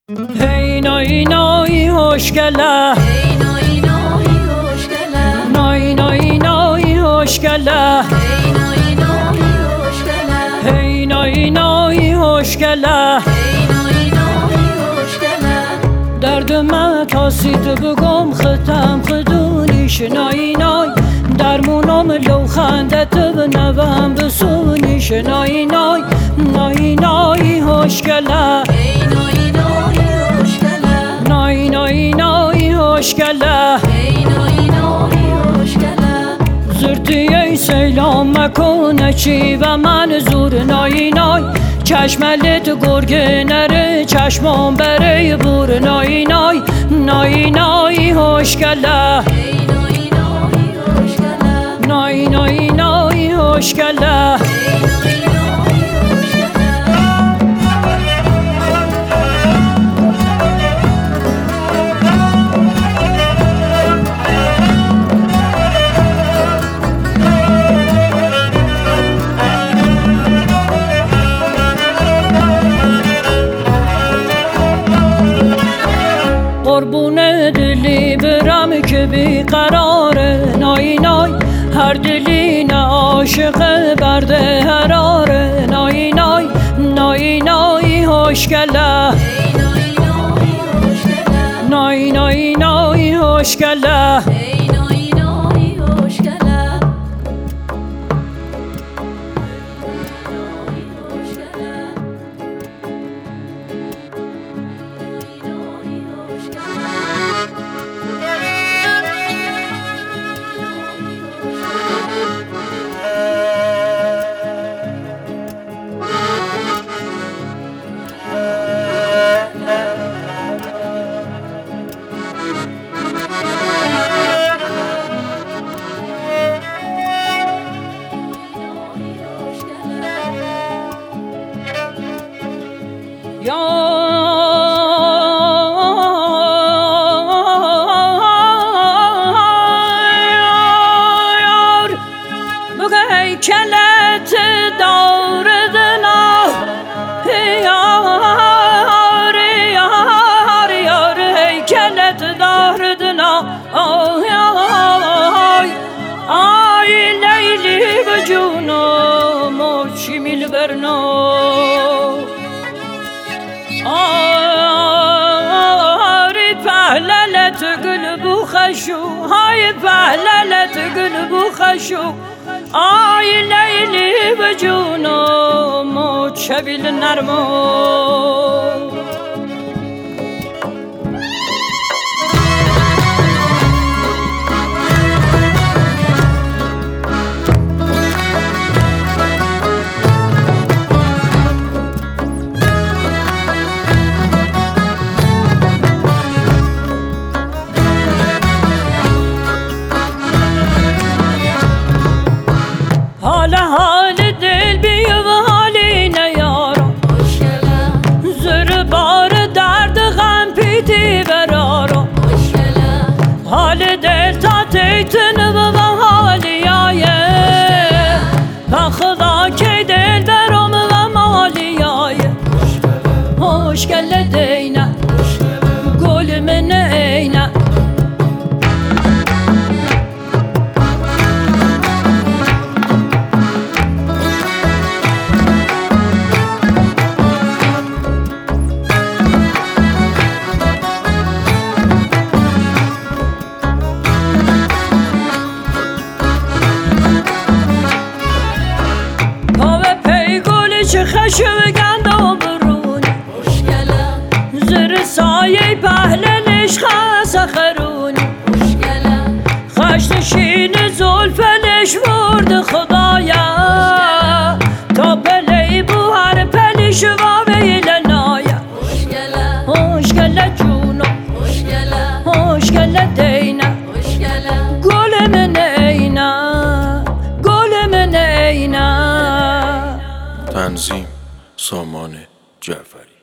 Hey nay nay hoş gele, Hey nay nay hoş gele, nay nay nay hoş gele, hey nay nay hoş gele, hey nay nay hoş gele. hey nay nay hoş gele. دردم تاسید بگم ختم خدونیش نای نای درمونم لو خندت بنوم بسونیش نای نای نای نای خوشگله Hey nay nay hoş gele, نای نای نای خوشگله hey nay nay hoş gele. زرتیه سیلام مکنه چی و من زور نای نای چشملت گرگه نره چشمام بره بور نای نای نای نای خوشگله Hey nay nay hoş gele, نای نای نای خوشگله hey nay nay hoş gele. قربون دلی برم که بیقراره نای نای هر دلی نه عاشق برده حراره نای نای نای نای خوشگله Hey nay nay hoş gele, نای نای نای خوشگله hey nay nay hoş gele. Hoş gele. Yar bu heykelet davredina yar yar yar heykelet davredina ay ay leyli vücunum o çimil berno آری پهللت گل بو خشو های پهللت گل بو خشو آی لیلی به جونم و چبیل نرمو حال دل بی و حالی نیارم Hoş gele, زر بار درد غم پیتی برارم hoş gele. حال دل تا تیتن و حالی آیه خدا که دل برام و مالی آیه خوش گله دینه گل من اینه خشو گندم برونی Hoş gele, زر سایه پهلنش خاص خرونی hoş gele. خشنشین زلفنش ورد خدایا تا پلی بو هر پلیش و ویلنایا Hoş gele, خوش گله جونو hoş gele, خوش گله دینه hoş gele. گل من اینه گل من اینه تنظیم سامان جعفری